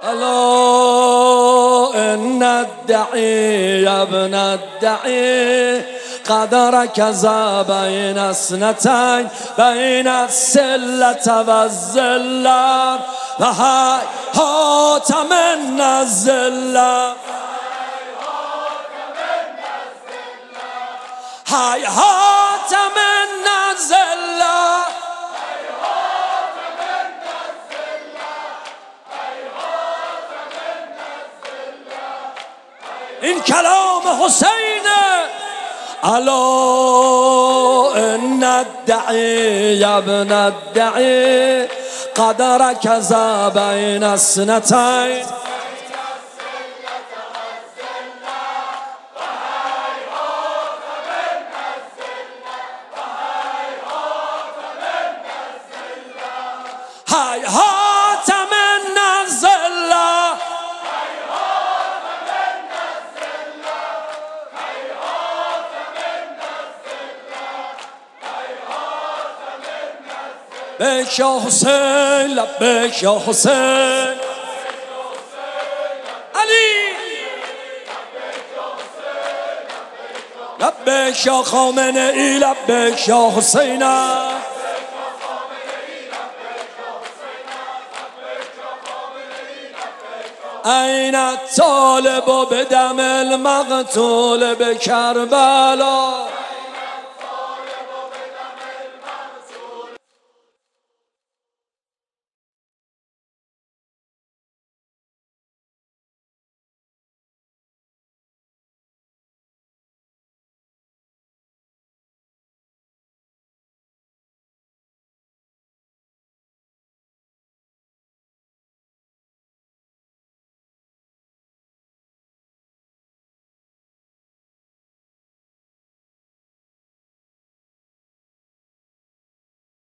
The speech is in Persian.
ألا إن الدعي يا ابن الدعي قدرك ذا بين اثنتين بين السلة والذلة وهيهات من الذلة هيهات من الذلة این کلام حسینه. الا ان الدعي يا ابن الدعي قدرك ذا بين اثنتين هيهات من الذلة لبيك يا حسين لبيك يا حسين علي لبيك يا خامنئي لبيك يا حسين أين الطالب بدم المقتول بكربلاء